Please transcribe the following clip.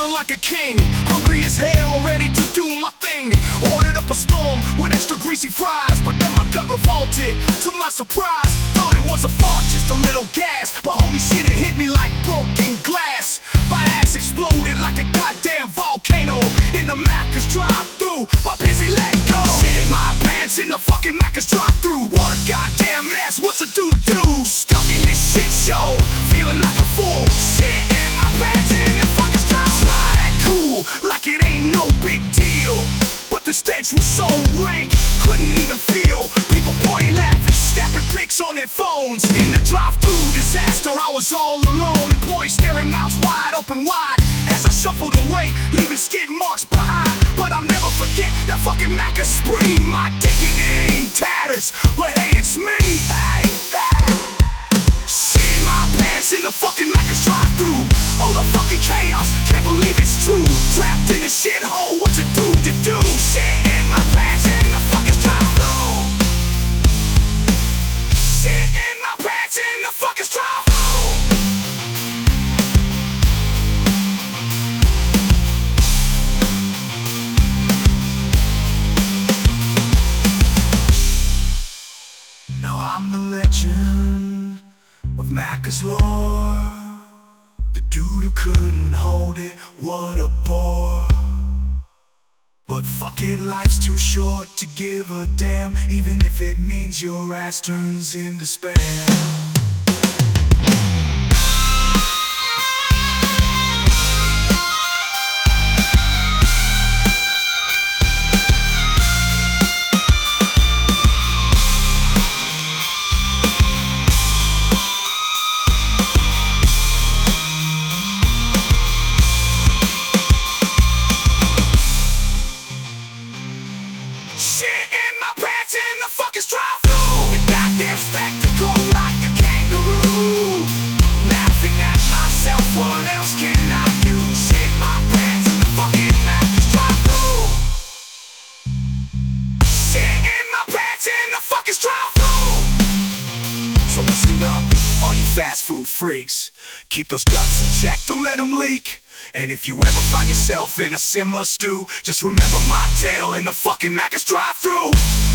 feeling like a king, hungry as hell, ready to do my thing. Ordered up a storm with extra greasy fries, but then my gut revolted to my surprise. Thought it was a fart, just a little gas, but holy shit, it hit me like broken glass. My ass exploded like a goddamn volcano in the Macca's drive-thru. My busy leg go, shit my pants in the fucking Macca's drive-thru. What a goddamn mess, what's a do-do? Stuck in this shit show, feeling like a fool. Shit in my pants in the fucking drive-thru. Not that cool, like it ain't no big deal, but the stench was so rank, couldn't even feel. People pointing, laughing, snapping pics on their phones. In the drive-thru disaster, I was all alone. Employees staring mouths wide open wide as I shuffled away, leaving skid marks behind. But I'll never forget that fucking Macca's spree. My dignity in tatters, but hey, it's me. Hey, shit my pants in the fucking Macca's drive-thru. Oh, the fucking chaos, can't believe it's true. Trapped in a shithole, what to do to do? Shit in my pants in the fucking drive-thru. Shit in my pants in the fucking drive-thru. Now I'm the legend of Macca's lore. The dude who couldn't hold it, what a bore. But fuck it, life's too short to give a damn, even if it means your ass turns into spam. Shit in my pants in the fucking drive-thru. With goddamn spectacle like a kangaroo. Laughing at myself, what else can I do? Shit my pants in the fucking Macca's drive-thru. Shit in my pants in the fucking drive-thru. So listen up, all you fast food freaks. Keep those guts in check, don't let them leak. And if you ever find yourself in a similar stew, just remember my tale in the fucking Macca's drive-thru.